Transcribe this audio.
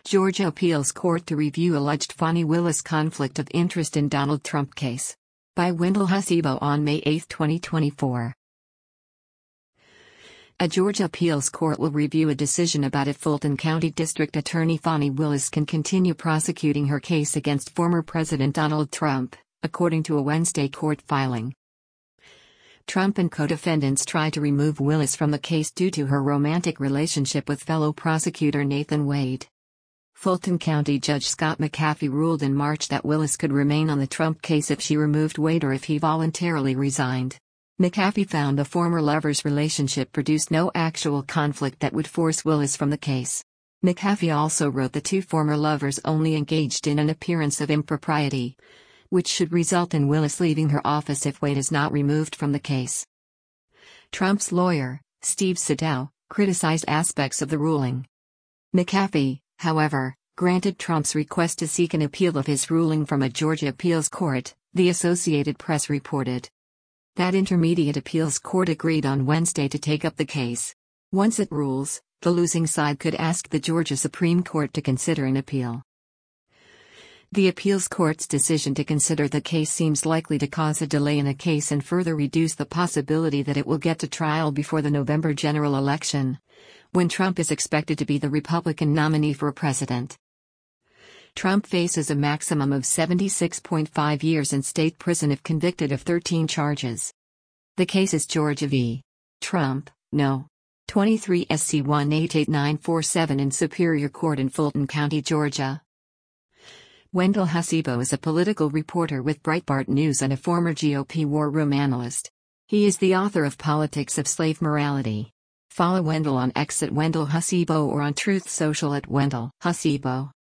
Georgia Appeals Court to review alleged Fani Willis conflict of interest in Donald Trump case. By Wendell Hasibo on May 8, 2024. A Georgia appeals court will review a decision about if Fulton County District Attorney Fani Willis can continue prosecuting her case against former President Donald Trump, according to a Wednesday court filing. Trump and co-defendants tried to remove Willis from the case due to her romantic relationship with fellow prosecutor Nathan Wade. Fulton County Judge Scott McAfee ruled in March that Willis could remain on the Trump case if she removed Wade or if he voluntarily resigned. McAfee found the former lovers' relationship produced no actual conflict that would force Willis from the case. McAfee also wrote the two former lovers only engaged in an appearance of impropriety, which should result in Willis leaving her office if Wade is not removed from the case. Trump's lawyer, Steve Sadow, criticized aspects of the ruling. McAfee, however, granted Trump's request to seek an appeal of his ruling from a Georgia appeals court, the Associated Press reported. That intermediate appeals court agreed on Wednesday to take up the case. Once it rules, the losing side could ask the Georgia Supreme Court to consider an appeal. The appeals court's decision to consider the case seems likely to cause a delay in the case and further reduce the possibility that it will get to trial before the November general election, when Trump is expected to be the Republican nominee for president. Trump faces a maximum of 76.5 years in state prison if convicted of 13 charges. The case is Georgia v. Trump, No. 23 SC 188947 in Superior Court in Fulton County, Georgia. Wendell Hasibo is a political reporter with Breitbart News and a former GOP war room analyst. He is the author of Politics of Slave Morality. Follow Wendell on X at Wendell Hasibo or on Truth Social at Wendell Hasibo.